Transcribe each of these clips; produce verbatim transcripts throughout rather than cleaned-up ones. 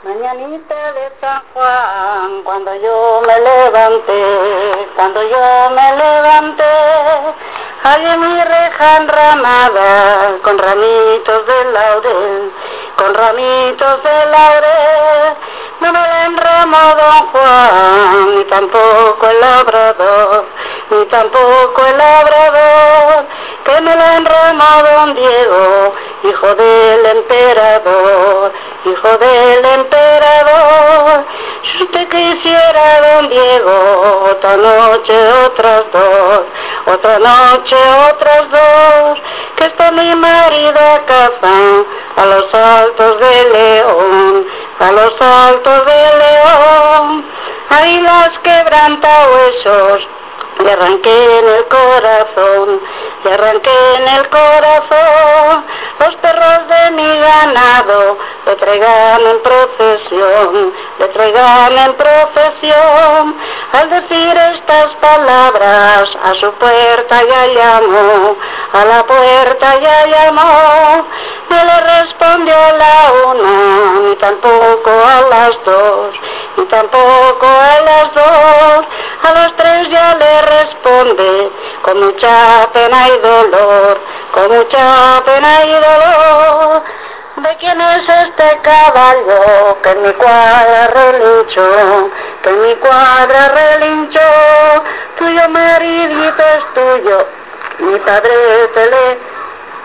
Mañanita de San Juan, cuando yo me levanté, cuando yo me levanté, hallé mi reja enramada con ramitos de laurel, con ramitos de laurel. No me la enramó don Juan, ni tampoco el labrador, ni tampoco el labrador, que me la enramó don Diego, hijo del emperador, hijo del emperador. Si usted quisiera, don Diego, otra noche, otras dos, otra noche, otras dos, que está mi marido a casa, a los altos de León, a los altos de León. Ahí las quebranta huesos, le arranqué en el corazón, le arranqué en el corazón. Los perros de mi ganado le traigan en procesión, le traigan en procesión. Al decir estas palabras, a su puerta ya llamó, a la puerta ya llamó. No le respondió a la una, ni tampoco a las dos, ni tampoco a las dos. A los tres ya le responde, con mucha pena y dolor, con mucha pena y dolor. ¿De quién es este caballo que en mi cuadra relinchó, que en mi cuadra relinchó? Tuyo maridito es tuyo, mi padre te le...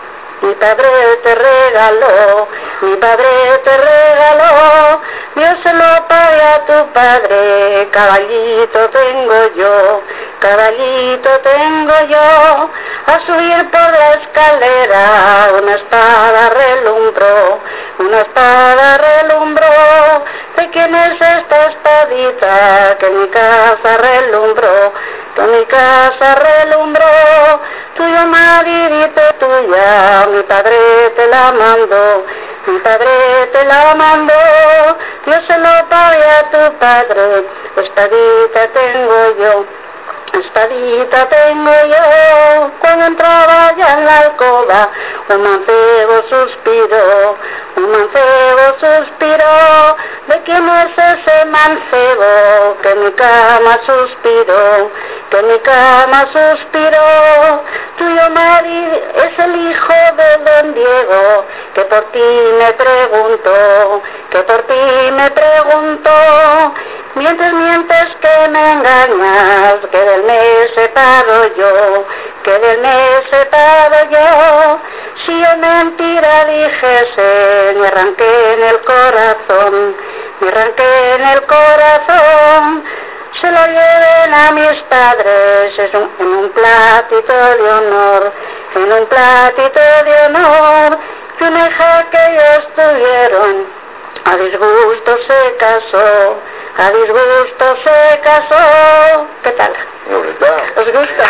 Mi padre te regaló, mi padre te regaló, Dios se lo pague a tu padre. Caballito tengo yo, caballito tengo yo, a subir por la escalera una espada relumbró, una espada relumbró. ¿De quién es esta espadita que en mi casa relumbró, que en mi casa relumbró? Tuyo maridito, tuya, mi padre te la mandó, mi padre te la mandó. Dios se lo pague a tu padre, espadita tengo yo, espadita tengo yo. Cuando entraba ya en la alcoba, un mancebo suspiró, un mancebo suspiró. ¿De quién es ese mancebo que en mi cama suspiró, que en mi cama suspiró? Tuyo marido es el hijo de don Diego, que por ti me preguntó, que por ti me preguntó. Mientes, mientes que me engañas, que del mes separo yo, que del mes separo yo. Si yo mentira dijese, me arranqué en el corazón, me arranqué en el corazón. Se lo lleven a mis padres es un, en un platito de honor, en un platito de honor. Y una hija que ellos tuvieron, a disgusto se casó, a disgusto se casó. ¿Qué tal? ¿Os gusta?